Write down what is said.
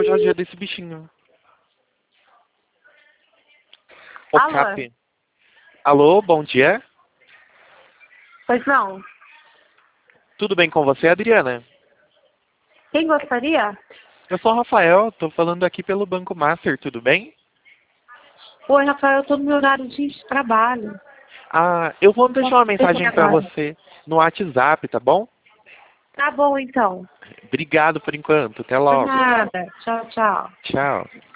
tadinha desse bichinho. O Alô? Cap. Alô, bom dia. Pois não. Tudo bem com você, Adriana? Quem gostaria? Eu sou o Rafael, tô falando aqui pelo Banco Master, tudo bem? Oi, Rafael, eu tô no meu horário de trabalho. Ah, eu vou Não deixar posso uma atender mensagem pra agora. você no WhatsApp, tá bom? Tá bom, então. Obrigado por enquanto, até Por logo. nada. Tchau, tchau. Tchau.